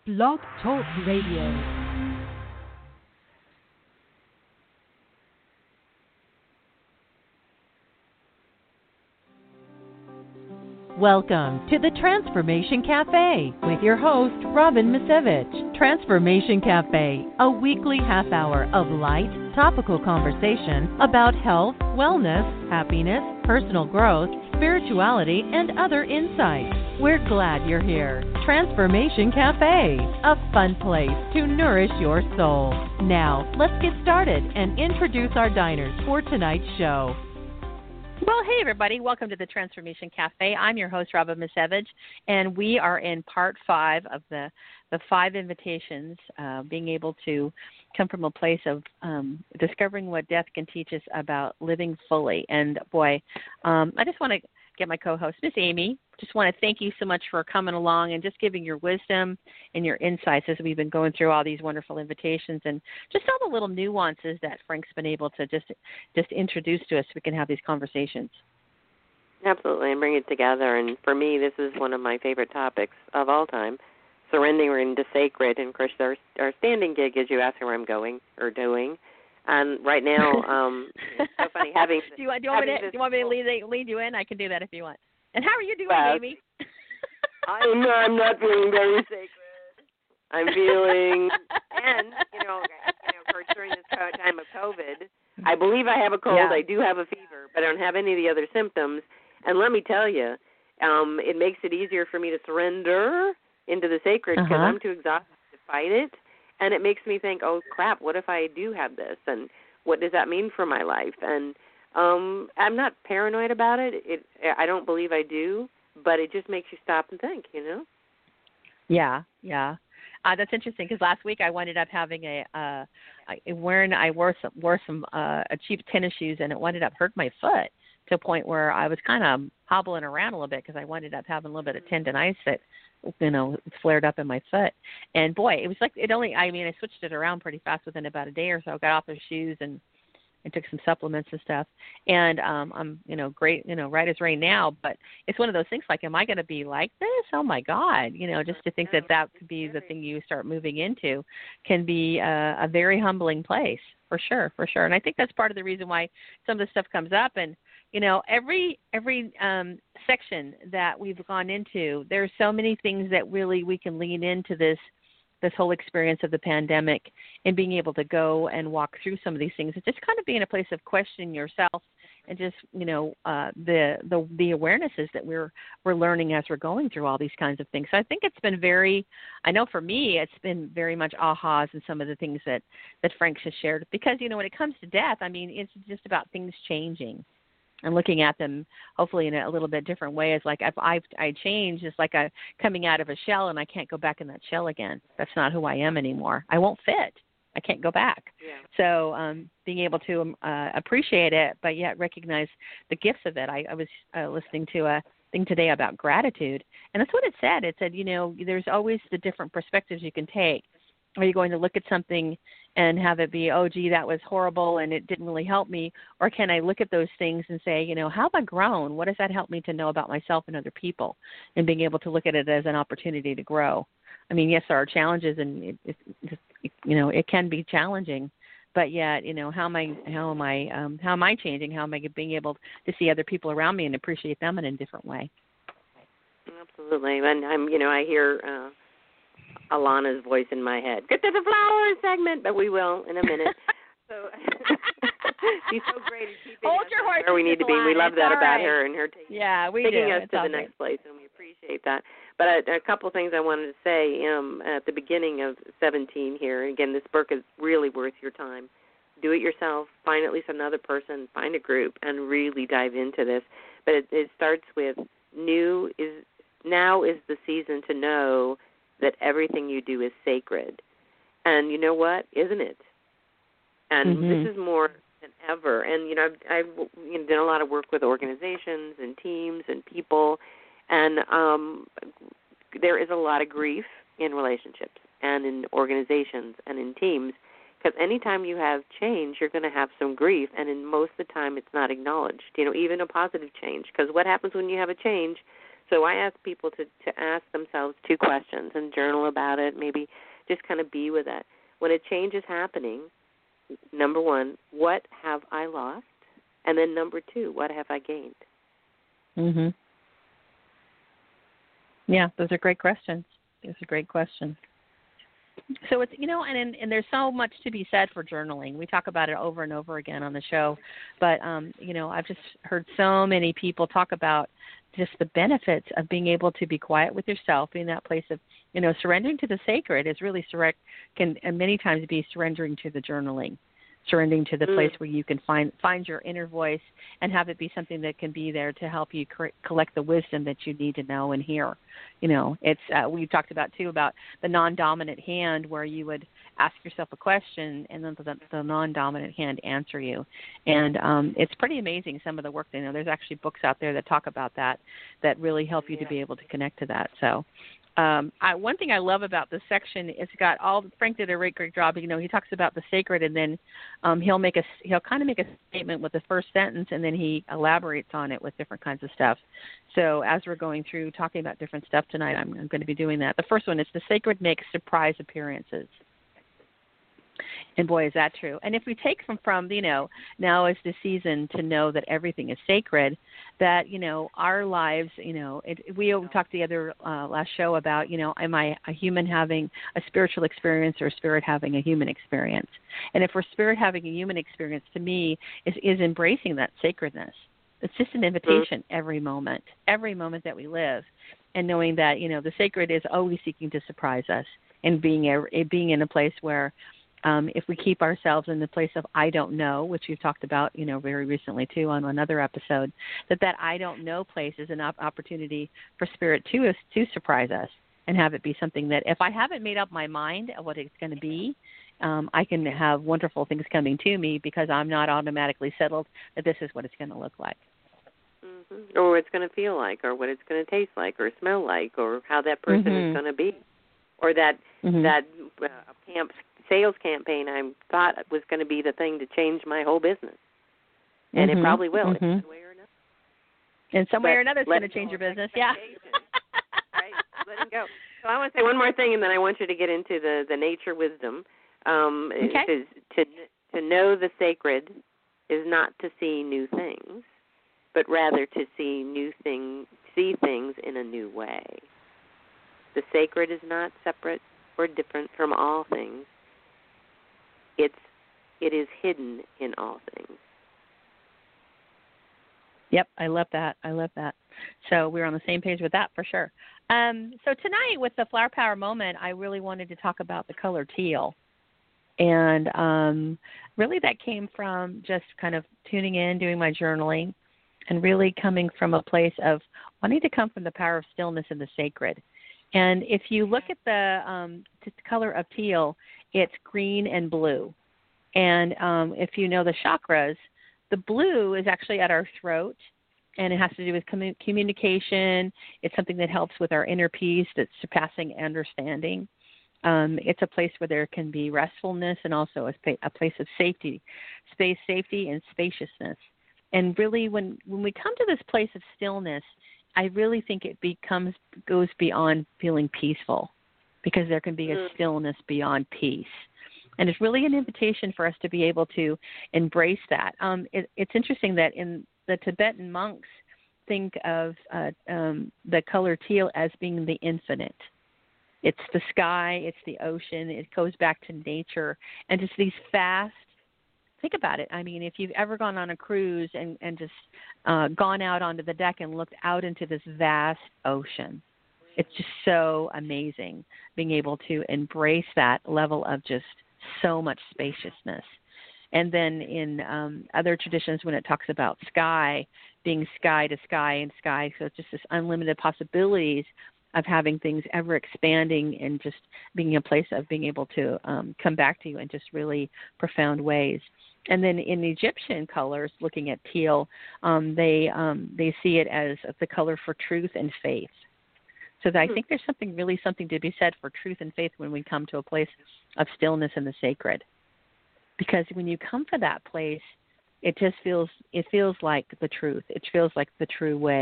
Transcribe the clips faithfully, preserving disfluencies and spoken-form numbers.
Blog Talk Radio. Welcome to the Transformation Cafe with your host, Robin Misevich. Transformation Cafe, a weekly half hour of light, topical conversation about health, wellness, happiness, personal growth, spirituality, and other insights. We're glad you're here. Transformation Cafe, a fun place to nourish your soul. Now, let's get started and introduce our diners for tonight's show. Well, hey, everybody. Welcome to the Transformation Cafe. I'm your host, Robin Misevich, and we are in part five of the, the five invitations, uh, being able to come from a place of um, discovering what death can teach us about living fully. And, boy, um, I just want to get my co-host, Miss Amy, just want to thank you so much for coming along and just giving your wisdom and your insights as we've been going through all these wonderful invitations and just all the little nuances that Frank's been able to just just introduce to us so we can have these conversations. Absolutely, and bring it together. And for me, this is one of my favorite topics of all time, surrendering to sacred. And, of course, our, our standing gig is you ask where I'm going or doing. And right now, um, it's so funny having. do you, want, do, you want me to, do you want me to lead, lead you in? I can do that if you want. And how are you doing, well, Amy? I'm, I'm not feeling very sacred. I'm feeling, and, you know, you know, of course, during this time of COVID, I believe I have a cold. Yeah. I do have a fever, but I don't have any of the other symptoms. And let me tell you, um, it makes it easier for me to surrender into the sacred because uh-huh. I'm too exhausted to fight it. And it makes me think, oh, crap, what if I do have this? And what does that mean for my life? And um, I'm not paranoid about it. It. I don't believe I do, but it just makes you stop and think, you know? Yeah, yeah. Uh, that's interesting because last week I ended up having a, uh, I, wearing, I wore some, wore some uh, cheap tennis shoes and it ended up hurting my foot to a point where I was kind of hobbling around a little bit because I ended up having a little bit of tendonitis that, you know, flared up in my foot. And boy, it was like, it only, I mean, I switched it around pretty fast within about a day or so. I got off those shoes and, and took some supplements and stuff. And um, I'm, you know, great, you know, right as rain now, but it's one of those things like, am I going to be like this? Oh my God. You know, just to think that that could be the thing you start moving into can be a, a very humbling place for sure, for sure. And I think that's part of the reason why some of the stuff comes up. And, you know, every, every um, section that we've gone into, there's so many things that really we can lean into this this whole experience of the pandemic and being able to go and walk through some of these things. It's just kind of being a place of questioning yourself and just, you know, uh, the, the the awarenesses that we're we're learning as we're going through all these kinds of things. So I think it's been very, I know for me, it's been very much ahas in some of the things that, that Frank has shared. Because, you know, when it comes to death, I mean, it's just about things changing and looking at them hopefully in a little bit different way. It's like if I I change, it's like a coming out of a shell and I can't go back in that shell again. That's not who I am anymore. I won't fit. I can't go back. Yeah. So um, being able to uh, appreciate it, but yet recognize the gifts of it. I, I was uh, listening to a thing today about gratitude, and that's what it said. It said, you know, there's always the different perspectives you can take. Are you going to look at something and have it be, oh, gee, that was horrible and it didn't really help me? Or can I look at those things and say, you know, how have I grown? What does that help me to know about myself and other people? And being able to look at it as an opportunity to grow. I mean, yes, there are challenges and, it, it, it, you know, it can be challenging. But yet, you know, how am I, how am I, um, how am I changing? How am I being able to see other people around me and appreciate them in a different way? Absolutely. And I'm, you know, I hear uh, Alana's voice in my head. Get to the flowers segment, but we will in a minute. So she's so great at keeping Hold us your horses, where we need to be. We love it's that about right. her and her taking, yeah, we taking do. us it's to the good. next place, and we appreciate that. But a, a couple of things I wanted to say um, at the beginning of seventeen here. Again, this book is really worth your time. Do it yourself. Find at least another person. Find a group, and really dive into this. But it, it starts with new is now is the season to know that everything you do is sacred. And you know what? Isn't it? And mm-hmm. this is more than ever. And, you know, I've, I've you know, done a lot of work with organizations and teams and people, and um, there is a lot of grief in relationships and in organizations and in teams, because anytime you have change, you're going to have some grief, and in most of the time it's not acknowledged, you know, even a positive change. Because what happens when you have a change? So I ask people to, to ask themselves two questions and journal about it, maybe just kind of be with it. When a change is happening, number one, what have I lost? And then number two, what have I gained? Mhm. Yeah, those are great questions. Those are great questions. So it's, you know, and, and and there's so much to be said for journaling. We talk about it over and over again on the show, but um, you know, I've just heard so many people talk about just the benefits of being able to be quiet with yourself, being that place of, you know, surrendering to the sacred is really surrender can and many times be surrendering to the journaling. Surrendering to the mm. place where you can find find your inner voice and have it be something that can be there to help you cor- collect the wisdom that you need to know and hear. You know, it's uh, we talked about too about the non-dominant hand, where you would ask yourself a question and then the, the non-dominant hand answer you. And um, it's pretty amazing some of the work they know. There's actually books out there that talk about that that really help you yeah. to be able to connect to that. So. Um, I, one thing I love about this section, it's got all. Frank did a great, great job. You know, he talks about the sacred, and then um, he'll make a he'll kind of make a statement with the first sentence, and then he elaborates on it with different kinds of stuff. So as we're going through talking about different stuff tonight, I'm, I'm going to be doing that. The first one is the sacred makes surprise appearances. And boy, is that true. And if we take from, from, you know, now is the season to know that everything is sacred, that, you know, our lives, you know, it, we talked the other uh, last show about, you know, am I a human having a spiritual experience or a spirit having a human experience? And if we're spirit having a human experience, to me, is, is embracing that sacredness. It's just an invitation mm-hmm. every moment, every moment that we live, and knowing that, you know, the sacred is always seeking to surprise us, and being a, being in a place where, Um, if we keep ourselves in the place of I don't know, which we've talked about, you know, very recently too on another episode, that that I don't know place is an op- opportunity for spirit to us to surprise us and have it be something that if I haven't made up my mind of what it's going to be, um, I can have wonderful things coming to me because I'm not automatically settled that this is what it's going to look like. Mm-hmm. Or what it's going to feel like, or what it's going to taste like, or smell like, or how that person mm-hmm. is going to be, or that mm-hmm. that uh, camp. sales campaign I thought was going to be the thing to change my whole business. And mm-hmm. it probably will mm-hmm. in one way or another. In some but way or another, it's going to change your business, yeah. Right, let it go. So I want to say one more thing, and then I want you to get into the, the nature wisdom. Um, okay. Is to, to know the sacred is not to see new things, but rather to see new thing, see things in a new way. The sacred is not separate or different from all things. It's it is hidden in all things. Yep, I love that. I love that. So we're on the same page with that for sure. Um, so tonight with the Flower Power Moment, I really wanted to talk about the color teal. And um, really that came from just kind of tuning in, doing my journaling, and really coming from a place of wanting to come from the power of stillness and the sacred. And if you look at the, um, the color of teal, it's green and blue. And um, if you know the chakras, the blue is actually at our throat, and it has to do with commun- communication. It's something that helps with our inner peace, that's surpassing understanding. Um, it's a place where there can be restfulness and also a, spa- a place of safety, space, safety, and spaciousness. And really, when, when we come to this place of stillness, I really think it becomes goes beyond feeling peaceful, because there can be a stillness beyond peace. And it's really an invitation for us to be able to embrace that. Um, it, it's interesting that in the Tibetan monks think of uh, um, the color teal as being the infinite. It's the sky, it's the ocean, it goes back to nature, and just these fast, think about it. I mean, if you've ever gone on a cruise and, and just uh, gone out onto the deck and looked out into this vast ocean, it's just so amazing being able to embrace that level of just so much spaciousness. And then in um, other traditions, when it talks about sky, being sky to sky and sky, so it's just this unlimited possibilities of having things ever expanding and just being a place of being able to um, come back to you in just really profound ways. And then in Egyptian colors, looking at teal, um, they um, they see it as the color for truth and faith. So I think there's something really something to be said for truth and faith when we come to a place of stillness and the sacred. Because when you come to that place, it just feels it feels like the truth. It feels like the true way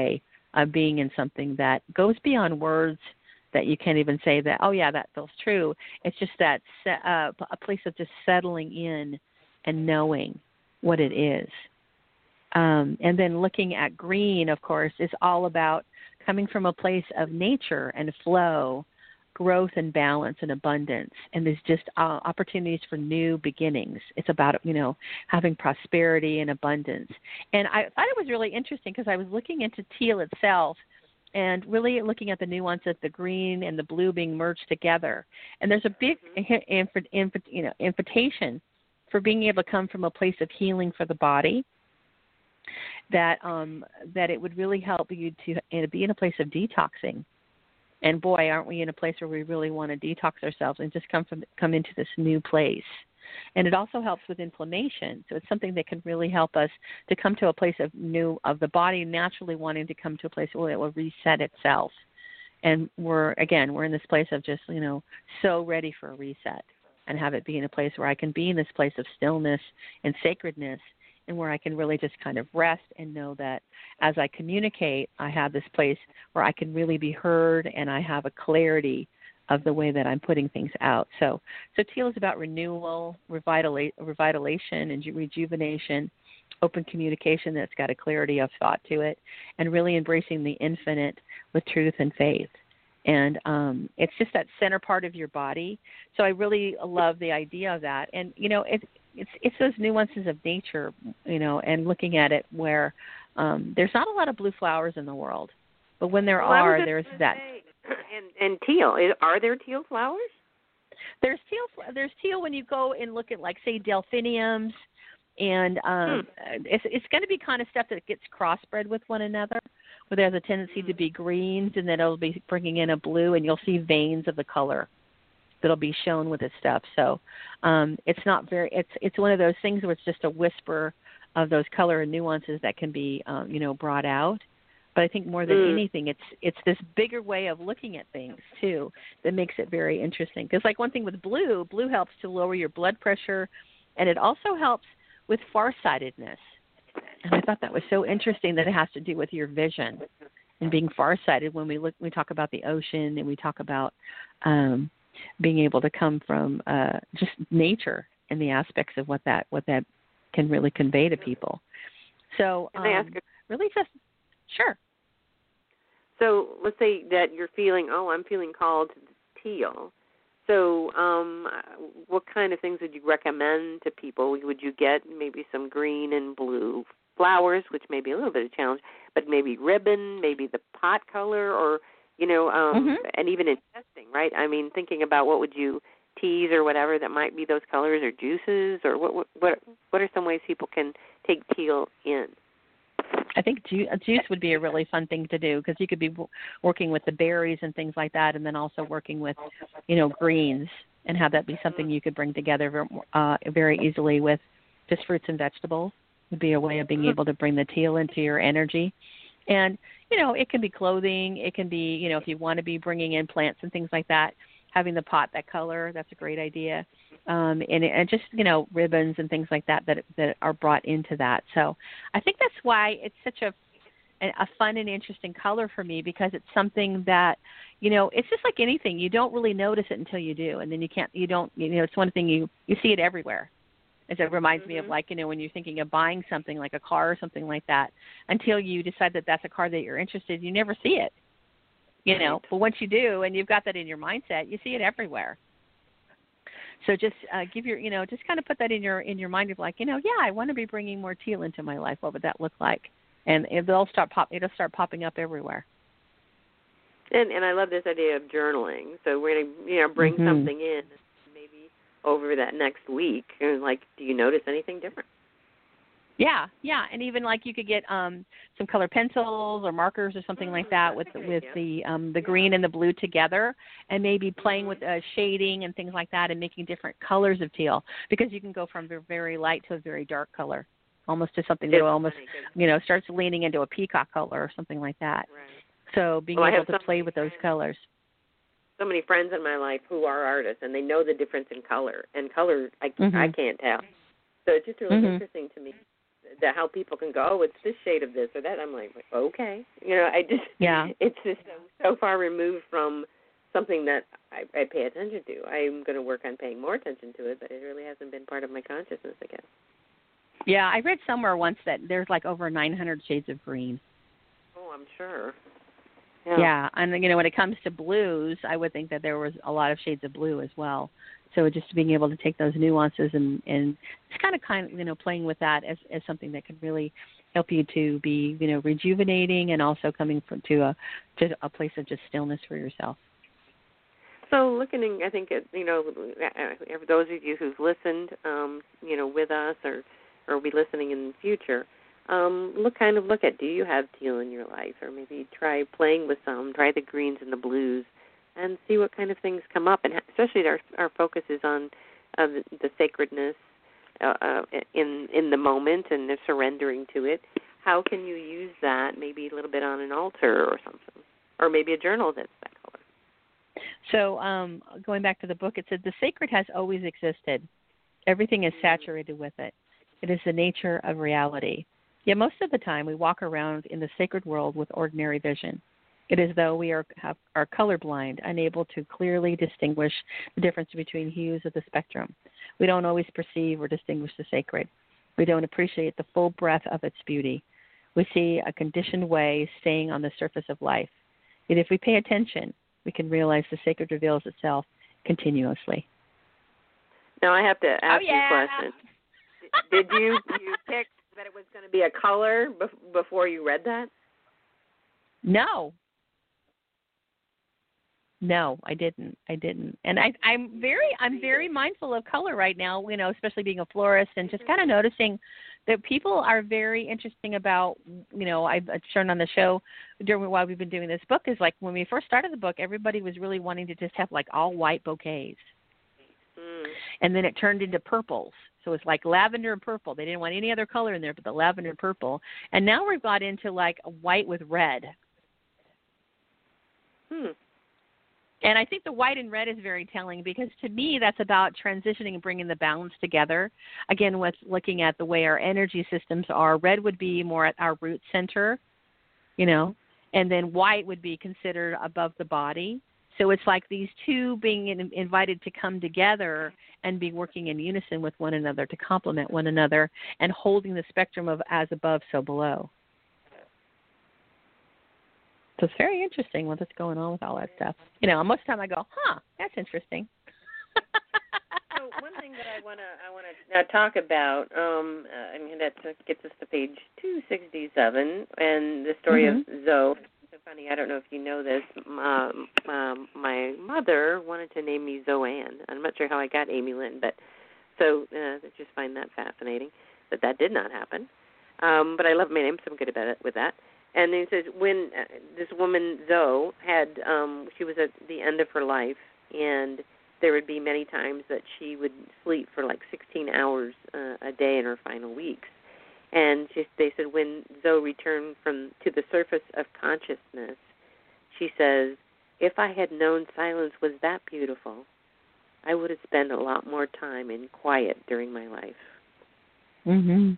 of being in something that goes beyond words that you can't even say that, oh, yeah, that feels true. It's just that uh, a place of just settling in and knowing what it is. Um, and then looking at green, of course, is all about coming from a place of nature and flow, growth and balance and abundance. And there's just uh, opportunities for new beginnings. It's about, you know, having prosperity and abundance. And I thought it was really interesting because I was looking into teal itself and really looking at the nuance of the green and the blue being merged together. And there's a big inf- inf- you know, invitation for being able to come from a place of healing for the body, that um, that it would really help you to uh, be in a place of detoxing. And boy, aren't we in a place where we really want to detox ourselves and just come from come into this new place. And it also helps with inflammation. So it's something that can really help us to come to a place of new of the body naturally wanting to come to a place where it will reset itself. And we're again, we're in this place of just, you know, so ready for a reset, and have it be in a place where I can be in this place of stillness and sacredness, and where I can really just kind of rest and know that as I communicate, I have this place where I can really be heard, and I have a clarity of the way that I'm putting things out. So so teal is about renewal, revitala- revitalization, and rejuvenation, open communication that's got a clarity of thought to it, and really embracing the infinite with truth and faith. And um, it's just that center part of your body. So I really love the idea of that. And, you know, it, it's it's those nuances of nature, you know, and looking at it where um, there's not a lot of blue flowers in the world. But when there well, are, there's that. Say, and, and teal, are there teal flowers? There's teal. There's teal when you go and look at, like, say, delphiniums. And um, hmm. it's, it's going to be kind of stuff that gets crossbred with one another, where there's a tendency to be greens, and then it'll be bringing in a blue, and you'll see veins of the color that'll be shown with this stuff. So um, it's not very. It's it's one of those things where it's just a whisper of those color and nuances that can be um, you know brought out. But I think more than mm. anything, it's it's this bigger way of looking at things too that makes it very interesting. Because like one thing with blue, blue helps to lower your blood pressure, and it also helps with farsightedness. And I thought that was so interesting that it has to do with your vision and being farsighted when we look, we talk about the ocean, and we talk about um, being able to come from uh, just nature and the aspects of what that what that can really convey to people. So um, Can I ask a- really just, sure. So let's say that you're feeling, oh, I'm feeling called to teal. So um, what kind of things would you recommend to people? Would you get maybe some green and blue flowers, which may be a little bit of a challenge, but maybe ribbon, maybe the pot color, or, you know, um, mm-hmm. and even in testing, right? I mean, thinking about what would you teas or whatever that might be those colors, or juices, or what what what are some ways people can take teal in? I think ju- a juice would be a really fun thing to do, because you could be w- working with the berries and things like that, and then also working with, you know, greens, and have that be something you could bring together uh, very easily with just fruits and vegetables. Would be a way of being able to bring the teal into your energy. And, you know, it can be clothing. It can be, you know, if you want to be bringing in plants and things like that, having the pot that color, that's a great idea. Um, and, and just, you know, ribbons and things like that, that that are brought into that. So I think that's why it's such a a fun and interesting color for me, because it's something that, you know, it's just like anything. You don't really notice it until you do, and then you can't, you don't, you know, it's one thing you, you see it everywhere. As it reminds mm-hmm. me of, like, you know, when you're thinking of buying something like a car or something like that, until you decide that that's a car that you're interested in, you never see it, you know. Right. But once you do, and you've got that in your mindset, you see it everywhere. So just uh, give your, you know, just kind of put that in your in your mind of, like, you know, yeah, I want to be bringing more teal into my life. What would that look like? And it'll start pop. It'll start popping up everywhere. And and I love this idea of journaling. So we're gonna, you know, bring mm-hmm. something in maybe over that next week. And like, do you notice anything different? Yeah, yeah, and even like you could get um, some color pencils or markers or something like that with with the um, the green and the blue together, and maybe playing with uh, shading and things like that, and making different colors of teal, because you can go from a very light to a very dark color, almost to something that almost, you know, starts leaning into a peacock color or something like that. Right. So being well, able to play with those colors. So many friends in my life who are artists, and they know the difference in color, and color I, mm-hmm. I can't tell. So it's just really mm-hmm. interesting to me that how people can go, oh, it's this shade of this or that. I'm like, okay, you know, I just yeah, it's just so, so far removed from something that I, I pay attention to. I'm going to work on paying more attention to it, but it really hasn't been part of my consciousness, I guess. yeah. I read somewhere once that there's like over nine hundred shades of green. Oh, I'm sure. Yeah. yeah, and you know, when it comes to blues, I would think that there was a lot of shades of blue as well. So just being able to take those nuances and, and just kind of kind of you know playing with that as, as something that can really help you to be you know rejuvenating and also coming from, to a to a place of just stillness for yourself. So looking, I think at, you know, for those of you who've listened, um, you know, with us or or will be listening in the future. Um, look, kind of look at, do you have teal in your life? Or maybe try playing with some, try the greens and the blues, and see what kind of things come up. And especially our our focus is on uh, the, the sacredness uh, uh, in in the moment and the surrendering to it. How can you use that maybe a little bit on an altar or something? Or maybe a journal that's that color. So um, going back to the book, it said the sacred has always existed. Everything is saturated with it. It is the nature of reality. Yet most of the time we walk around in the sacred world with ordinary vision. It is as though we are, have, are colorblind, unable to clearly distinguish the difference between hues of the spectrum. We don't always perceive or distinguish the sacred. We don't appreciate the full breadth of its beauty. We see a conditioned way staying on the surface of life. Yet if we pay attention, we can realize the sacred reveals itself continuously. Now I have to ask oh, yeah. you a question. Did you you pick that it was going to be a color bef- before you read that? No. No, I didn't. I didn't. And I, I'm very, I'm very mindful of color right now. You know, especially being a florist, and just kind of noticing that people are very interesting about. You know, I've shown on the show during while we've been doing this book is like when we first started the book, everybody was really wanting to just have like all white bouquets, mm. and then it turned into purples. So it's like lavender and purple. They didn't want any other color in there but the lavender and purple. And now we've got into like a white with red. Hmm. And I think the white and red is very telling because to me that's about transitioning and bringing the balance together. Again, with looking at the way our energy systems are, red would be more at our root center, you know, and then white would be considered above the body. So it's like these two being in, invited to come together and be working in unison with one another to complement one another and holding the spectrum of as above, so below. So it's very interesting what's going on with all that stuff. You know, most of the time I go, huh, that's interesting. So one thing that I want to I want to now talk about, um, uh, I mean, that gets us to page two sixty-seven, and the story mm-hmm. of Zoe. So funny, I don't know if you know this. Um, um, my mother wanted to name me Zoanne. I'm not sure how I got Amy Lynn, but so uh, I just find that fascinating. But that did not happen. Um, but I love my name, so I'm good about it with that. And then he says, when uh, this woman, Zoe, had, um, she was at the end of her life, and there would be many times that she would sleep for like sixteen hours uh, a day in her final weeks. And she, they said when Zoe returned from to the surface of consciousness, she says, if I had known silence was that beautiful, I would have spent a lot more time in quiet during my life. Mm-hmm.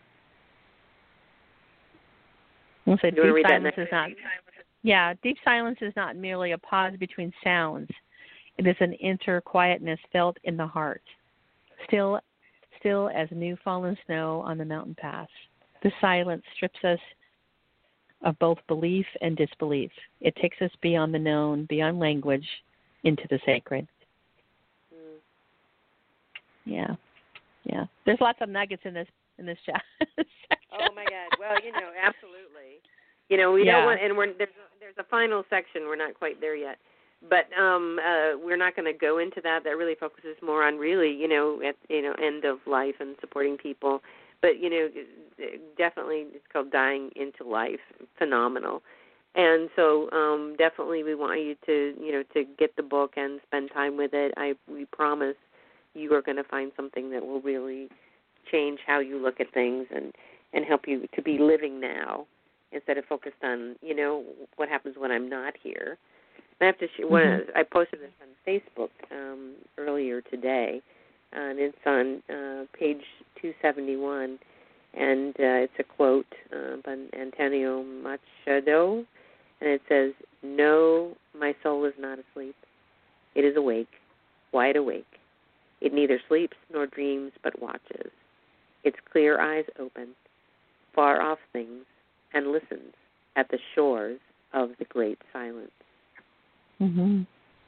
Well, so you deep silence is not, yeah, deep silence is not merely a pause between sounds. It is an inner quietness felt in the heart, still, still as new fallen snow on the mountain pass. The silence strips us of both belief and disbelief. It takes us beyond the known, beyond language, into the sacred. Mm. Yeah, yeah. There's lots of nuggets in this in this chat. Oh my God! Well, you know, absolutely. You know, we yeah. don't want, and we're there's a, there's a final section. We're not quite there yet, but um, uh, we're not going to go into that. That really focuses more on really, you know, at you know, end of life and supporting people. But you know, definitely, it's called Dying into Life. Phenomenal. And so, um, definitely, we want you to, you know, to get the book and spend time with it. I we promise you are going to find something that will really change how you look at things and, and help you to be living now instead of focused on, you know, what happens when I'm not here. I have to. Sh- mm-hmm. when I posted this on Facebook um, earlier today, and it's on uh, page two seventy-one. And uh, it's a quote uh, by Antonio Machado, and it says, "No, my soul is not asleep. It is awake, wide awake. It neither sleeps nor dreams, but watches. Its clear eyes open, far off things, and listens at the shores of the great silence." Mm-hmm.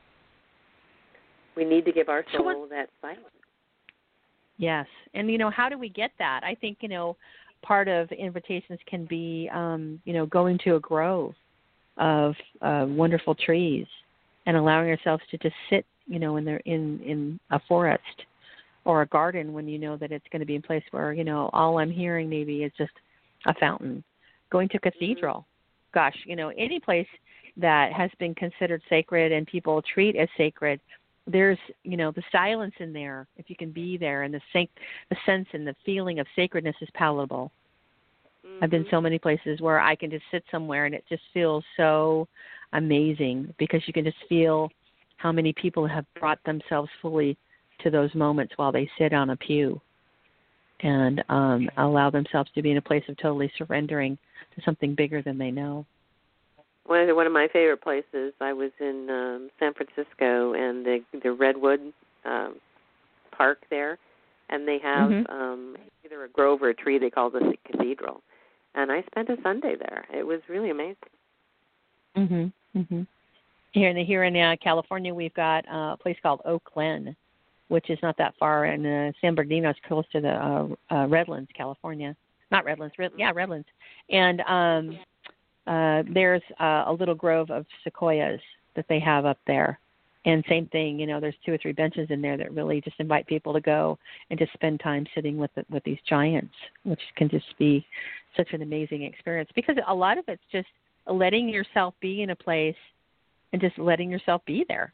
We need to give our So soul what- that silence. Yes. And, you know, how do we get that? I think, you know, part of invitations can be, um, you know, going to a grove of uh, wonderful trees and allowing ourselves to just sit, you know, in, there, in, in a forest or a garden when you know that it's going to be a place where, you know, all I'm hearing maybe is just a fountain. Going to a cathedral. Mm-hmm. Gosh, you know, any place that has been considered sacred and people treat as sacred, there's, you know, the silence in there, if you can be there, and the, sanct- the sense and the feeling of sacredness is palatable. Mm-hmm. I've been so many places where I can just sit somewhere and it just feels so amazing because you can just feel how many people have brought themselves fully to those moments while they sit on a pew and um, allow themselves to be in a place of totally surrendering to something bigger than they know. One of, one of my favorite places, I was in um, San Francisco, and the the Redwood um, Park there, and they have mm-hmm. um, either a grove or a tree they call the cathedral. And I spent a Sunday there. It was really amazing. Mhm. Mhm. Here in the, here in uh, California, we've got uh, a place called Oak Glen, which is not that far, and uh, San Bernardino is close to the uh, uh, Redlands, California. Not Redlands, Red, yeah, Redlands. And um, uh, there's uh, a little grove of sequoias that they have up there. And same thing, you know, there's two or three benches in there that really just invite people to go and to spend time sitting with the, with these giants, which can just be such an amazing experience. Because a lot of it's just letting yourself be in a place and just letting yourself be there.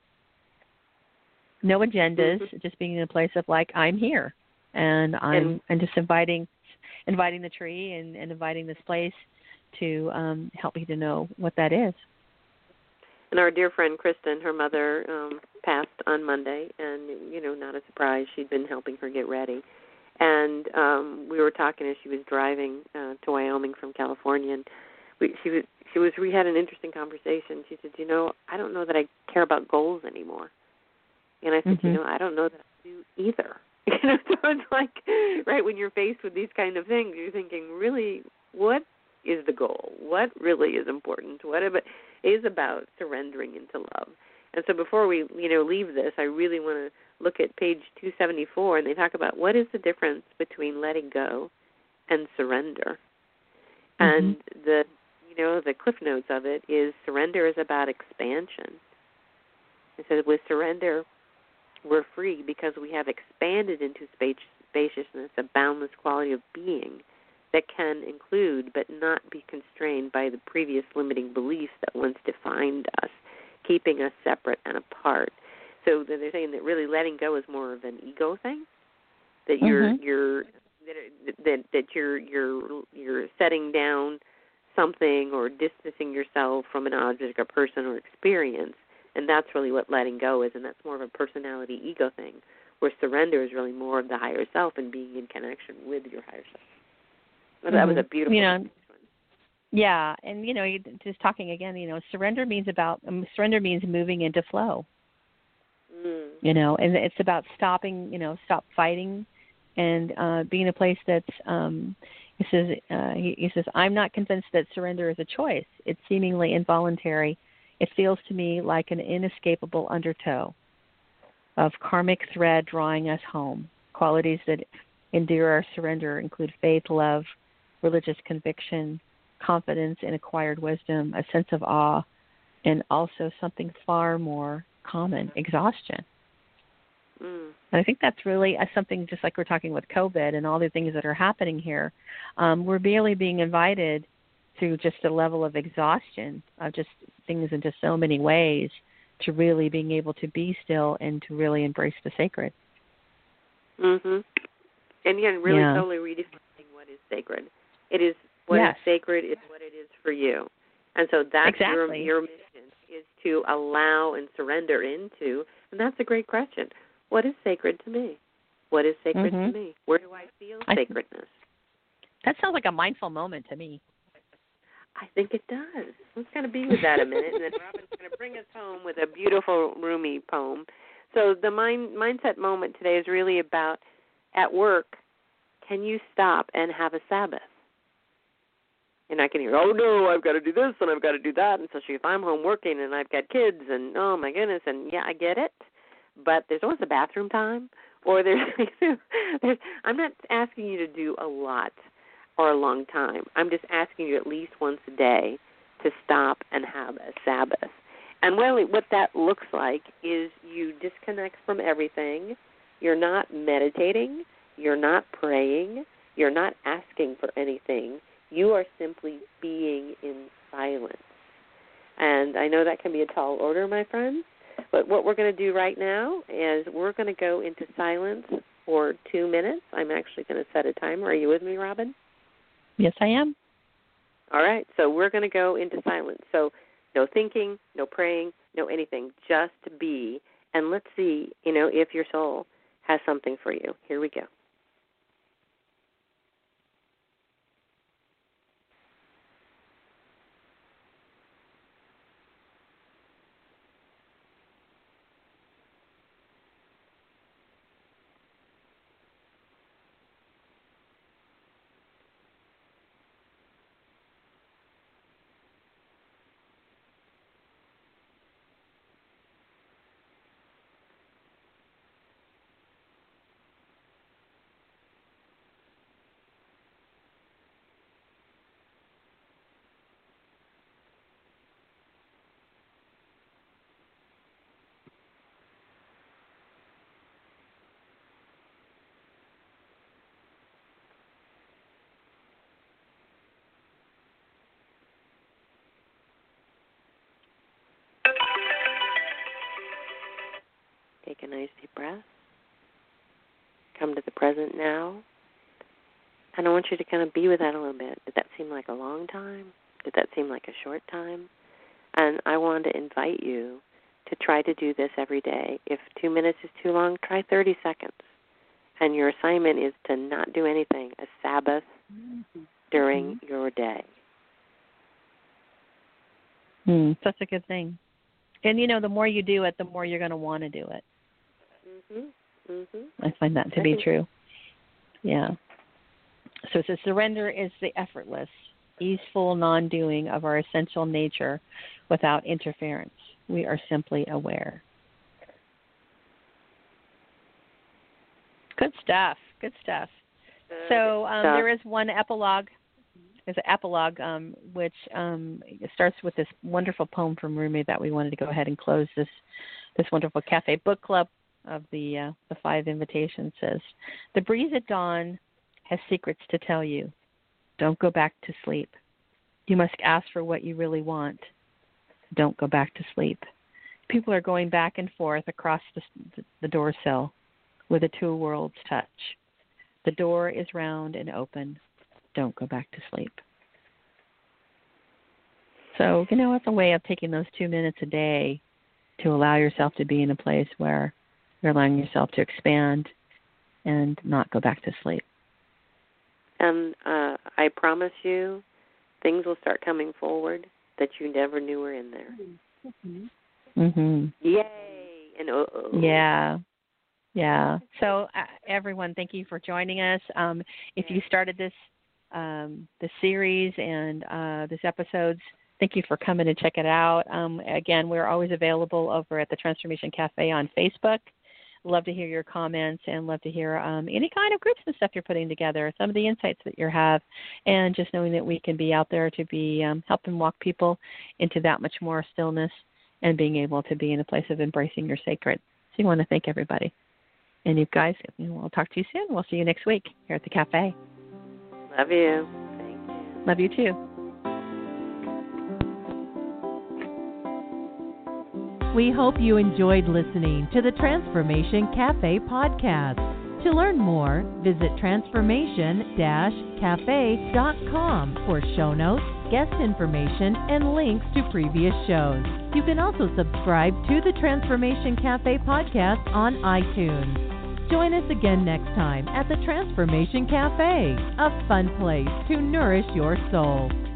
No agendas, mm-hmm. just being in a place of like, I'm here, and I'm and, and just inviting, inviting the tree and, and inviting this place to um, help me to know what that is. And our dear friend Kristen, her mother um, passed on Monday, and you know, not a surprise. She'd been helping her get ready, and um, we were talking as she was driving uh, to Wyoming from California, and we, she was she was we had an interesting conversation. She said, "You know, I don't know that I care about goals anymore." And I said, mm-hmm. you know, I don't know that I do either. You know, so it's like, right, when you're faced with these kind of things, you're thinking, really, what is the goal? What really is important? What is about surrendering into love? And so before we, you know, leave this, I really want to look at page two seventy-four, and they talk about what is the difference between letting go and surrender. Mm-hmm. And the, you know, the cliff notes of it is surrender is about expansion. It says with surrender, we're free because we have expanded into spaciousness, a boundless quality of being that can include but not be constrained by the previous limiting beliefs that once defined us, keeping us separate and apart. So they're saying that really letting go is more of an ego thing, that you're mm-hmm. you're that, that that you're you're you're setting down something or distancing yourself from an object or person or experience. And that's really what letting go is, and that's more of a personality ego thing, where surrender is really more of the higher self and being in connection with your higher self. Well, that mm-hmm. was a beautiful you know, yeah, and, you know, just talking again, you know, surrender means about, um, surrender means moving into flow, mm. you know, and it's about stopping, you know, stop fighting and uh, being in a place that's, um, he says, uh, he, he says, I'm not convinced that surrender is a choice. It's seemingly involuntary. It feels to me like an inescapable undertow of karmic thread drawing us home. Qualities that endear our surrender include faith, love, religious conviction, confidence in acquired wisdom, a sense of awe, and also something far more common, exhaustion. Mm. And I think that's really uh, something just like we're talking with COVID and all the things that are happening here. Um, we're barely being invited to just a level of exhaustion of just things in just so many ways to really being able to be still and to really embrace the sacred. Mhm. And again, really yeah. totally redefining what is sacred. It is what yes. is sacred is what it is for you. And so that's exactly. your your mission is to allow and surrender into, and that's a great question. What is sacred to me? What is sacred mm-hmm. to me? Where do I feel I, sacredness? That sounds like a mindful moment to me. I think it does. Let's kind of be with that a minute, and then Robin's going to bring us home with a beautiful Rumi poem. So the mind, mindset moment today is really about, at work, can you stop and have a Sabbath? And I can hear, oh, no, I've got to do this and I've got to do that, and especially if I'm home working and I've got kids and, oh, my goodness, and, yeah, I get it. But there's always a bathroom time, or there's, there's I'm not asking you to do a lot or a long time. I'm just asking you at least once a day to stop and have a Sabbath. And really what that looks like is you disconnect from everything. You're not meditating. You're not praying. You're not asking for anything. You are simply being in silence. And I know that can be a tall order, my friends, but what we're going to do right now is we're going to go into silence for two minutes. I'm actually going to set a timer. Are you with me, Robin? Yes, I am. All right, so we're going to go into silence. So no thinking, no praying, no anything, just be. And let's see, you know, if your soul has something for you. Here we go. Take a nice deep breath. Come to the present now. And I want you to kind of be with that a little bit. Did that seem like a long time? Did that seem like a short time? And I want to invite you to try to do this every day. If two minutes is too long, try thirty seconds. And your assignment is to not do anything, a Sabbath mm-hmm. during mm-hmm. your day. Mm, such a good thing. And, you know, the more you do it, the more you're going to want to do it. Mm-hmm. Mm-hmm. I find that to be true. Yeah. So, so surrender is the effortless, easeful non-doing of our essential nature without interference. We are simply aware. Good stuff. Good stuff. Good so um, stuff. There is one epilogue. There's an epilogue um, which um, starts with this wonderful poem from Rumi that we wanted to go ahead and close this this wonderful cafe book club of the uh, the five invitations. Says, the breeze at dawn has secrets to tell you. Don't go back to sleep. You must ask for what you really want. Don't go back to sleep. People are going back and forth across the, the door sill with a two worlds touch. The door is round and open. Don't go back to sleep. So, you know, it's a way of taking those two minutes a day to allow yourself to be in a place where you're allowing yourself to expand and not go back to sleep. And uh, I promise you, things will start coming forward that you never knew were in there. Mm-hmm. Mm-hmm. Yay! And uh-oh. Yeah. Yeah. So, uh, everyone, thank you for joining us. Um, if you started this um, this series and uh, this episodes, thank you for coming and check it out. Um, again, we're always available over at the Transformation Cafe on Facebook. Love to hear your comments and love to hear um, any kind of groups and stuff you're putting together, some of the insights that you have, and just knowing that we can be out there to be um, helping walk people into that much more stillness and being able to be in a place of embracing your sacred. So we want to thank everybody. And you guys, we'll talk to you soon. We'll see you next week here at the cafe. Love you. Thank you. Love you too. We hope you enjoyed listening to the Transformation Cafe podcast. To learn more, visit transformation dash cafe dot com for show notes, guest information, and links to previous shows. You can also subscribe to the Transformation Cafe podcast on iTunes. Join us again next time at the Transformation Cafe, a fun place to nourish your soul.